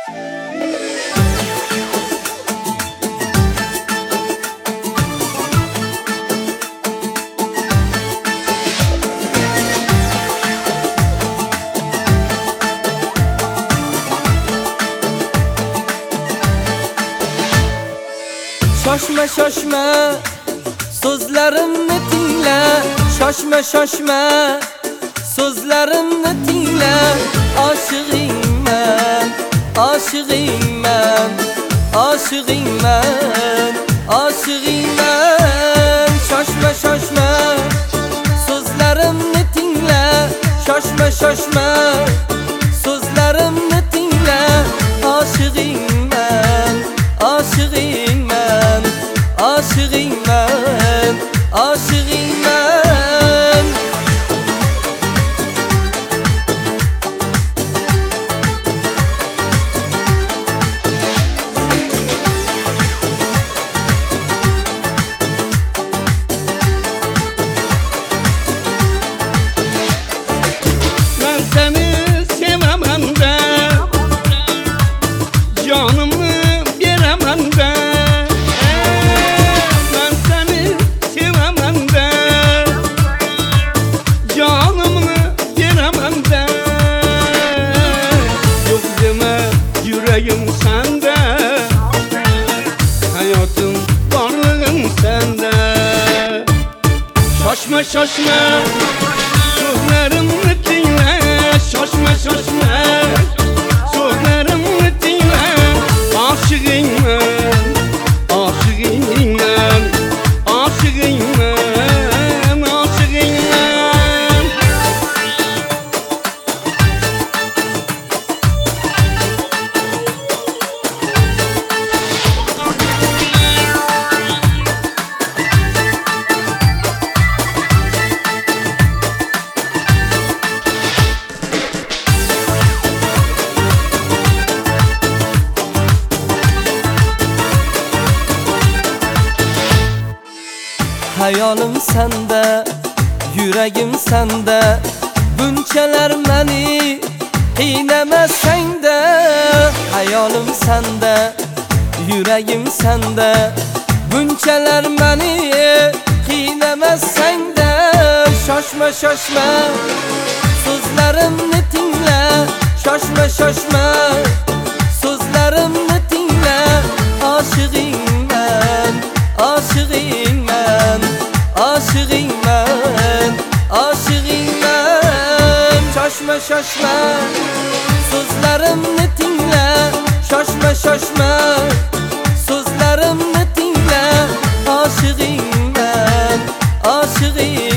Shoshma shoshma so'zlarimni tingla, shoshma shoshma so'zlarimni tingla, oshig'ingman, oshig'ingman, oshig'ingman, oshig'ingman. Shoshma shoshma so'zlarimni tingla, shoshma shoshma so'zlarimni tingla, oshig'ingman, oshig'ingman, oshig'ingman, oshig'ingman. Ben seni sevemem de, canımı veremem de. Ben seni sevemem de, canımı veremem de. Yok deme yüreğim sende, hayatım varlığım sende. Şaşma şaşma sözlerimi dinle, şaşma şaşma sözlerimi dinle. Aşığınım, aşığınım, aşığınım, aşığınım. Hayolim sende, yüreğim sende, bunchalar meni qiynamasang da. Hayolim sende, yüreğim sende, bunchalar meni qiynamasang da. Shoshma shoshma so'zlarimni tingla, shoshma shoshma so'zlarimni tingla, oshig'ingman, oshig'ingman, oshig'ingman, oshig'ingman. Shoshma shoshma so'zlarimni tingla, shoshma shoshma so'zlarimni tingla, oshig'ingman, oshig'ingman.